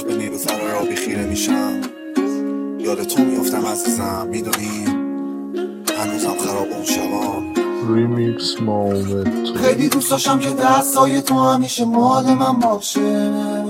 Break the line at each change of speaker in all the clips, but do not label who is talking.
وقت به نیرو فرارابی خیره میشم، یاد تو میافتم عزیزم، میدونی هنوزم خراب اون شبام.
ریمیکس مومنت.
خیلی دوست داشتم که دستای تو همیشه مال من باشه،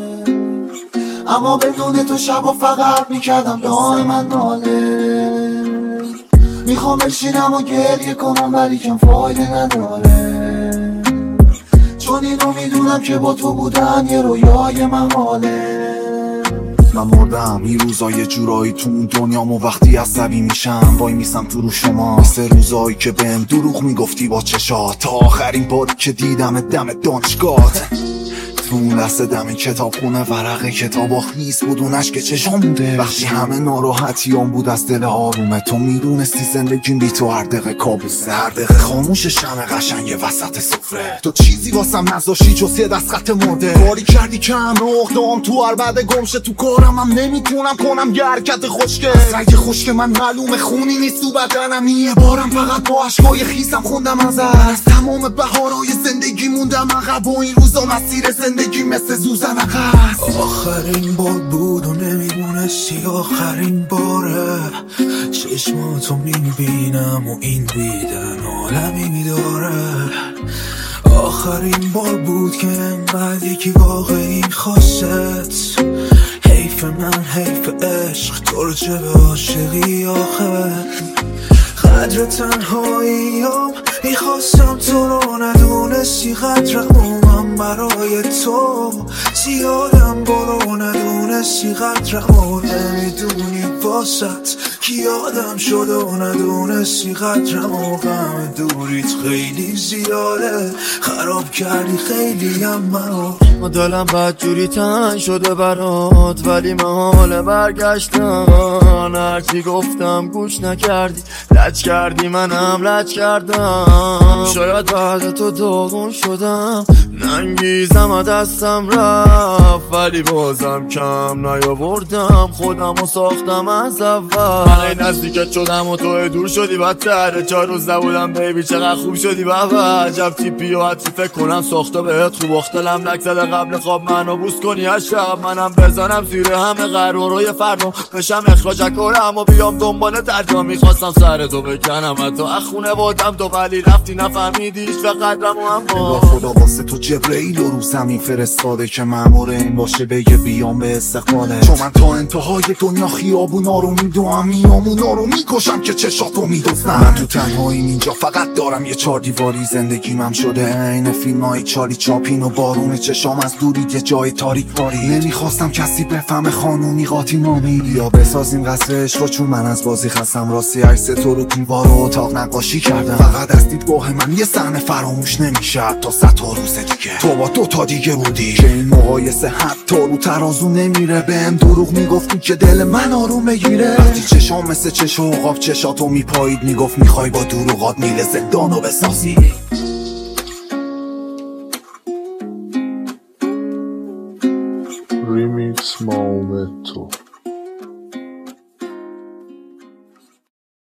اما بدون تو شبا فقط میکردم دان من ناله. میخوام بشینم و گریه کنم ولی کم فایده نداره، چون اینو میدونم که با تو بودن یه رویای محاله. من مردم این روزا یه جورایی تو اون دنیامو، وقتی عصبی میشم وای میسم تو رو شما، مثل روزایی که بهم دروغ میگفتی با چشات، تا آخرین باری که دیدم دم دانشگاهت. تو اون لحظه دم کتابخونه ورق کتابا خیس بود، اون اشک چشام بوده وقتی همه ناراحتیام بود از دل آرومه. تو میدونستی زندگیم بی تو هر دقیقه کابوسه، هر دقیقه خاموش شمع قشنگ وسط سفره. تو چیزی واسم نذاشتی جز یه دست خط مرده، کاری کردی که رخ دام تو هر بعد گمشه. تو کارم هم نمیتونم کنم یه حرکت خوشگه، رنگ خشک من معلومه خونی نیست تو بدنم. یه بارم فقط با عشقای خیسم خوندم از تمام بهارای زندگی موندم عقب، و این روزا مسیر زندگی مثل زوزن عقب.
آخرین بار بود و نمیدونستی آخرین باره، چشماتو میبینم و این دیدن عالمی داره. آخرین بار بود که انقدر یکی واقعی خواست، حیف من حیف عشق تو رو چه به عاشقی آخه. قدر تنهاییام میخواستم تو رو ندونستی، قدرمو من برای تو زیادم برو ندونستی، قدرمو نمیدونی واسط کی یادم شد و ندونستی، قدرمو غم دوریت خیلی زیاده، خراب کردی خیلی هم منو.
دلم بدجوری تنگ شده برات ولی محال برگشتن، هرچی گفتم گوش نکردی، لج کردی منم لج کردم. شاید بعد تو داغون شدم، ننگیزم و دستم رفت، ولی بازم کم نیاوردم، خودمو ساختم از اول. من نزدیکت شدم و تو دور شدی بدتر، 4 روز نبودم بیبی چقدر خوب شدی بابا. عجب تیپی و حدی فکر کنم ساخته بهت خوب، اختلم لک زده قبل خواب منو بوس کنی از شب، منم بزنم زیر همه قرارای فردا، بشم اخراج کنم و بیام دنبال ترجمه. میخواستم سر تو بکنم حتی اخونه بودم تو، ولی رفتی نفهمیدیش و قدرمو اما.
خدا واسه تو جبرئیل رو زمین فرستاده که مأمور این باشه بگه بیام به استقباله، چون من تا انتهای دنیا خیابونا رو میدوام، میامونا رو میکشم که چشاتو میدوزنم. من تو تنهاییم اینجا فقط دارم یه 4 دیواری، زندگیمم شده عین فیلمای چارلی چاپین و بارون چشام از دوری یه جای تاریک باری. نمیخواستم کسی بفهمه خانومی قاطی نامی، یا بسازیم قصر عشق، چون من از بازی خستم. راستی عکس تو رو دیوار و اتاق نقاشی کردم، فقط از دیدگاه من یه صحنه فراموش نمیشه تا 100 تا روز دیگه. تو با 2 تا دیگه بودی که این مقایسه حتی رو ترازو نمیره، بهم دروغ میگفتی که دل من آروم بگیره. وقتی چشام مثل چش و عقاب چشاتو میپایید، میگفت میخوای با دروغات میل زندانو بسازی.